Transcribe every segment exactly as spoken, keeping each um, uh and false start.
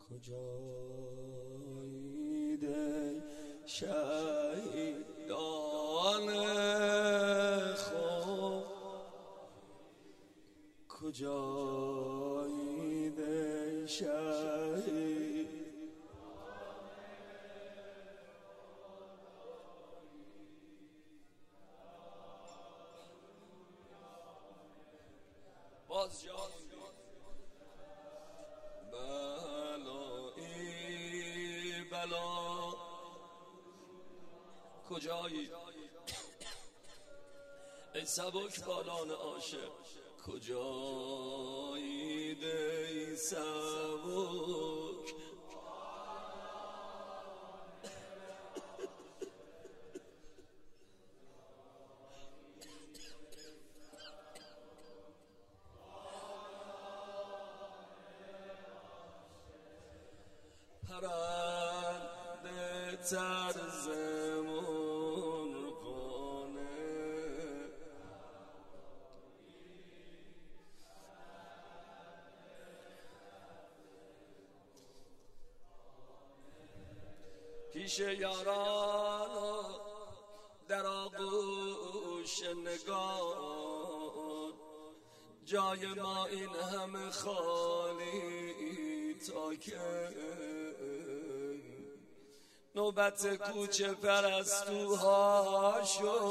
کجایید شهیدان خود، کجایید شهید باز جان بلایی بلا کجایی ای سبک بالان عاشق، کجایید ای سبک پرنده ترزمون کنه، پیش یاران و در آغوش نگاه، جای ما این همه خالی تا که نوبت کوچه پرستوها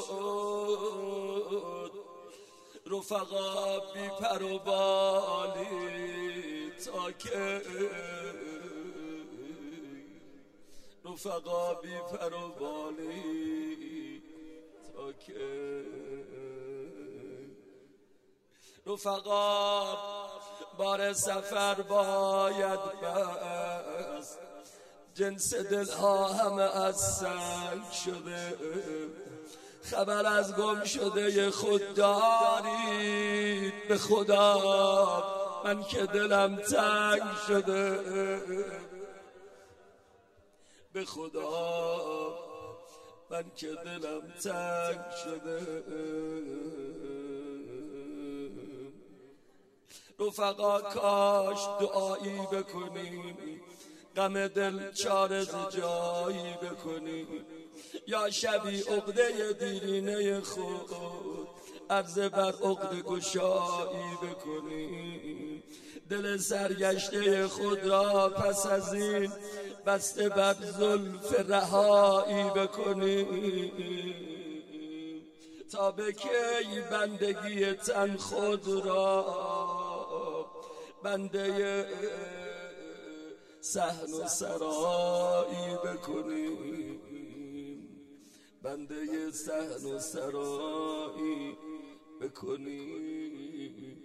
شد، رفقا بی پر و بالی تا که رفقا بی پر و بالی تا که رفقا بار سفر باید بست، جنس دلها همه از سنگ شده، خبر از گم شده خود دارید به خدا، من که دلم تنگ شده به خدا، من که دلم تنگ شده. رفقا کاش دعایی بکنیم، غم دل چارز جایی بکنیم، یا شبی عقده دیرینه خود عرض بر عقده گشایی بکنیم، دل سرگشته خود را پس از این بسته بر زلف رهایی بکنیم، تا به کی بندگی تن خود را بنده صحن و سرایی بکنیم، بنده صحن و سرایی بکنیم،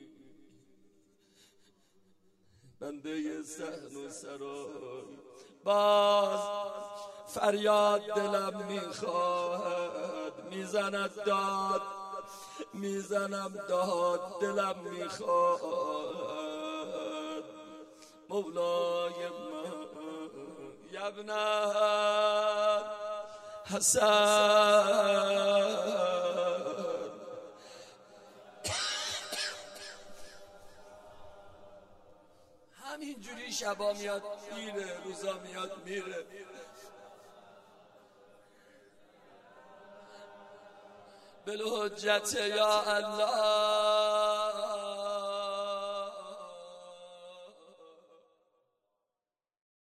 بنده صحن و سرایی. باز فریاد دلم میخواهد، میزند داد میزنم داد دلم میخواهد، مولای من یبن حسن. همینجوری شبا میاد میره، روزا میاد میره، بالحجت یا الله